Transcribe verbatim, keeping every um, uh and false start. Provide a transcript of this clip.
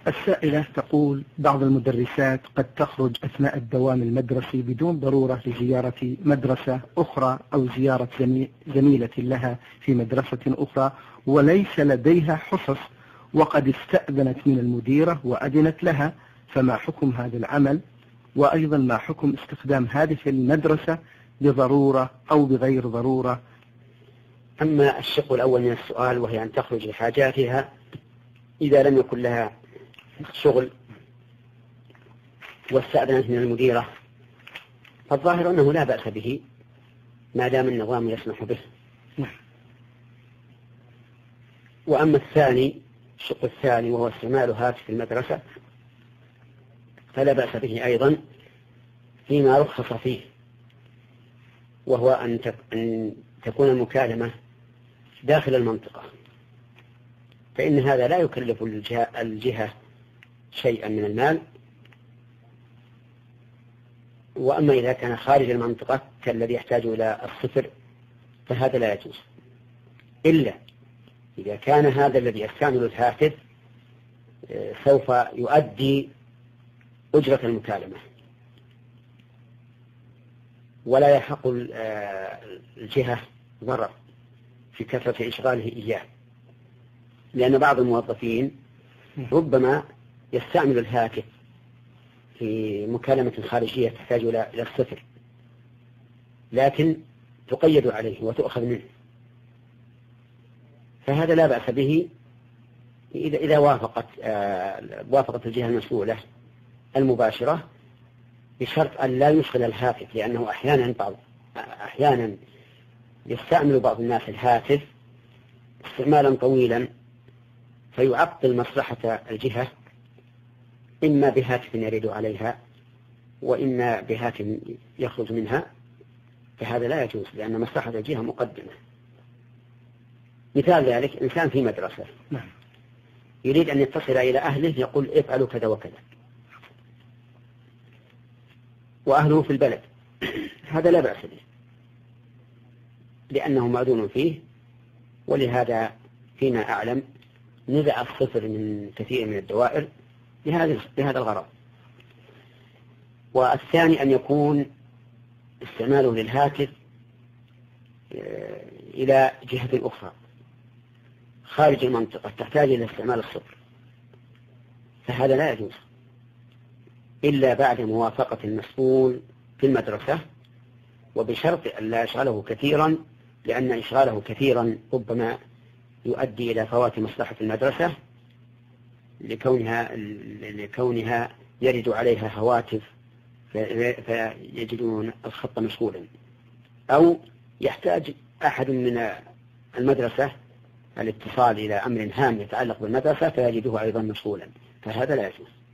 السائلة تقول: بعض المدرسات قد تخرج أثناء الدوام المدرسي بدون ضرورة لزيارة مدرسة أخرى أو زيارة زميلة لها في مدرسة أخرى، وليس لديها حصص، وقد استأذنت من المديرة وأذنت لها، فما حكم هذا العمل؟ وأيضا ما حكم استخدام هذه المدرسة بضرورة أو بغير ضرورة؟ أما الشق الأول من السؤال وهي أن تخرج لحاجاتها إذا لم يكن لها شغل واستأذنت من المديرة، فالظاهر أنه لا بأس به ما دام النظام يسمح به. وأما الثاني الشق الثاني وهو استعمال هاتف المدرسة فلا بأس به أيضا فيما رخص فيه، وهو أن تكون المكالمة داخل المنطقة، فإن هذا لا يكلف الجهة شيئا من المال. وأما إذا كان خارج المنطقة كالذي يحتاج إلى الصفر فهذا لا يجوز، إلا إذا كان هذا الذي يستعمل الهاتف سوف يؤدي أجرة المكالمة ولا يحق الجهة ضرر في كثرة إشغاله إياه، لأن بعض الموظفين ربما يستعمل الهاتف في مكالمة خارجية تحتاج إلى الصفر، لكن تقيد عليه وتؤخذ منه، فهذا لا بأس به إذا إذا وافقت وافقت الجهة المسؤولة المباشرة، بشرط أن لا يشغل الهاتف، لأنه أحيانا بعض أحيانا يستعمل بعض الناس الهاتف استعمالا طويلا فيعطل مصلحة الجهة، إما بهاتف يرد عليها وإما بهاتف يخرج منها، فهذا لا يجوز لأن مصلحة الجهة مقدمة. مثال ذلك إنسان في مدرسة يريد أن يتصل إلى أهله يقول افعلوا كذا وكذا، وأهله في البلد، هذا لا بأس به لأنه مأذون فيه، ولهذا فيما أعلم نزع الصفر من كثير من الدوائر بهذا الغرض. والثاني أن يكون استعماله للهاتف إلى جهة أخرى خارج المنطقة تحتاج إلى استعمال الصفر، فهذا لا يجوز إلا بعد موافقة المسؤول في المدرسة، وبشرط أن لا يشغله كثيرا، لأن إشغاله كثيرا ربما يؤدي إلى فوات مصلحة المدرسة لكونها, لكونها يرد عليها هواتف فيجدون الخط مشغولا، أو يحتاج أحد من المدرسة الاتصال إلى أمر هام يتعلق بالمدرسة فيجده أيضا مشغولا، فهذا لا يجوز.